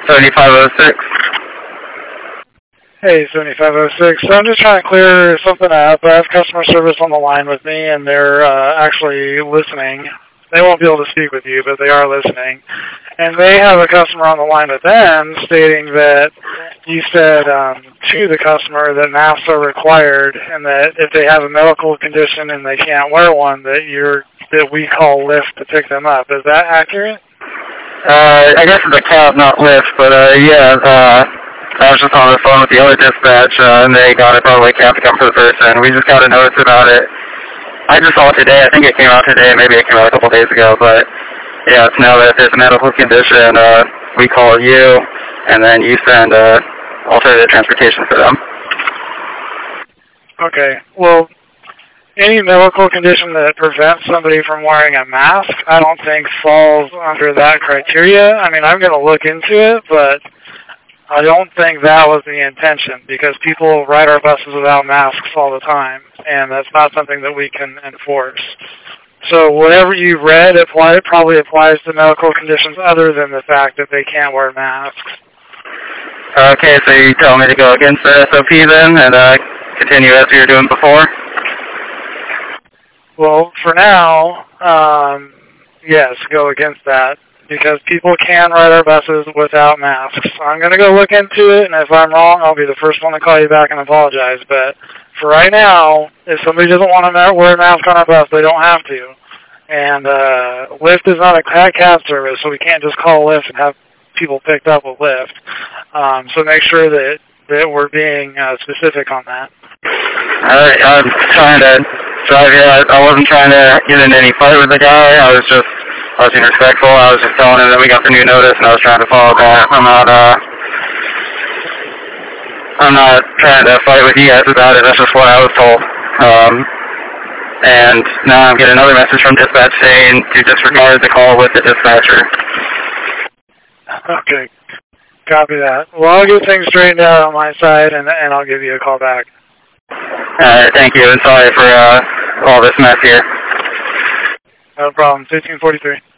7506. Hey, 7506. So I'm just trying to clear something up. I have customer service on the line with me, and they're actually listening. They won't be able to speak with you, but they are listening. And they have a customer on the line with them stating that you said to the customer that masks are required, and that if they have a medical condition and they can't wear one, that we call Lyft to pick them up. Is that accurate? I guess it's a cab, not Lyft, but yeah. I was just on the phone with the other dispatch, and they got it probably cab to come for the person. We just got a notice about it. I just saw it today. I think it came out today. Maybe it came out a couple days ago. But yeah, it's now that if there's a medical condition, we call you, and then you send alternative transportation for them. Okay. Well, any medical condition that prevents somebody from wearing a mask, I don't think falls under that criteria. I mean, I'm going to look into it, but I don't think that was the intention, because people ride our buses without masks all the time, and that's not something that we can enforce. So whatever you read probably applies to medical conditions other than the fact that they can't wear masks. Okay, so you tell me to go against the SOP then, and continue as you were doing before? Well, for now, yes, go against that, because people can ride our buses without masks. I'm going to go look into it, and if I'm wrong, I'll be the first one to call you back and apologize. But for right now, if somebody doesn't want to wear a mask on our bus, they don't have to. And Lyft is not a cab service, so we can't just call Lyft and have people picked up with Lyft. So make sure that we're being specific on that. All right, I'm trying to drive here. I wasn't trying to get in any fight with the guy. I was being respectful. I was just telling him that we got the new notice, and I was trying to follow that. I'm not trying to fight with you guys about it. That's just what I was told. And now I'm getting another message from dispatch saying to disregard the call with the dispatcher. Okay. Copy that. Well, I'll get things straightened out on my side, and I'll give you a call back. All right, thank you, and sorry for all this mess here. No problem. 1543.